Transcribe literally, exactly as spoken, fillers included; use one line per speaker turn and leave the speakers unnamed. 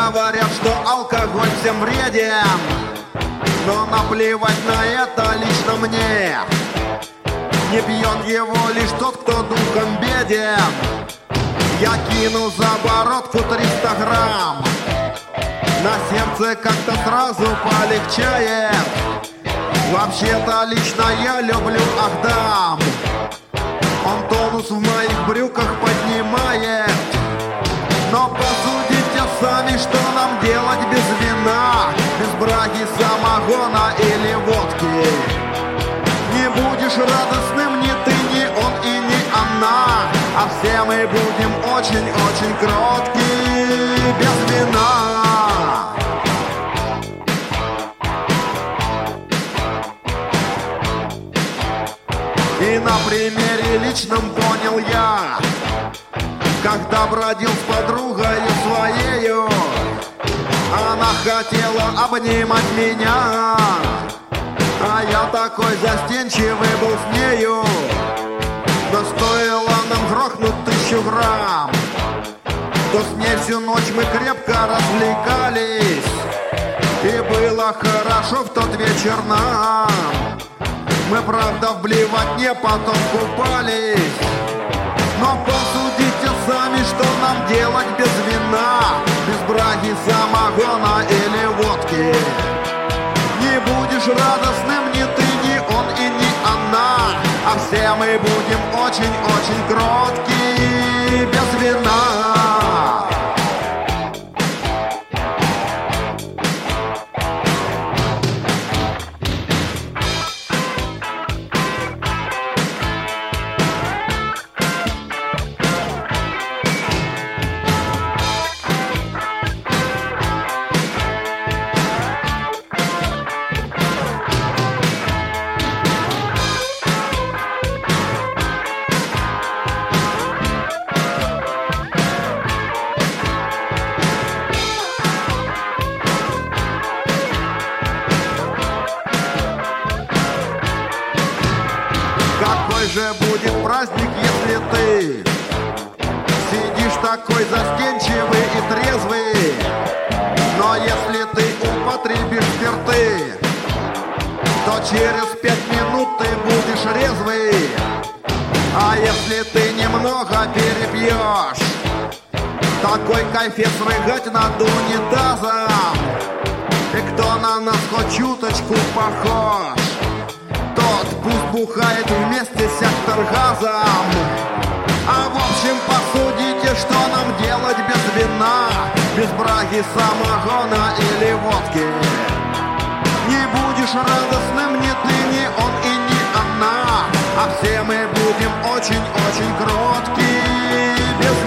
Говорят, что алкоголь всем вреден, но наплевать на это лично мне. Не пьет его лишь тот, кто духом беден. Я кину за бородку триста грамм, на сердце как-то сразу полегчает. Вообще-то лично я люблю Ахдам, он тонус в моих брюках поднимает. Но посудите сами, что нам делать без вина, без браги, самогона или водки. Не будешь радостным ни ты, ни он и ни она, а все мы будем очень-очень кроткие без вина. И на примере личном понял я, когда бродил с подругой своею, она хотела обнимать меня, а я такой застенчивый был с нею. Но стоило нам грохнуть тысячу грамм, то с ней всю ночь мы крепко развлекались, и было хорошо в тот вечер нам. Мы, правда, в блевотне потом купались. Но посудите сами, что нам делать без вина, без браги, самогона или водки. Не будешь радостным ни ты, ни он и ни она, а все мы будем очень-очень кроткие без вина. Какой же будет праздник, если ты сидишь такой застенчивый и трезвый? Но если ты употребишь спирты, то через пять минут ты будешь резвый. А если ты немного перепьешь, такой кайфец рыгать над унитазом. И кто на нас хоть чуточку похож, тот пусть бухает вместе с сектор-газом. А в общем, посудите, что нам делать без вина, без браги, самогона или водки. Не будешь радостным ни ты, ни он и ни она, а все мы будем очень-очень кроткие без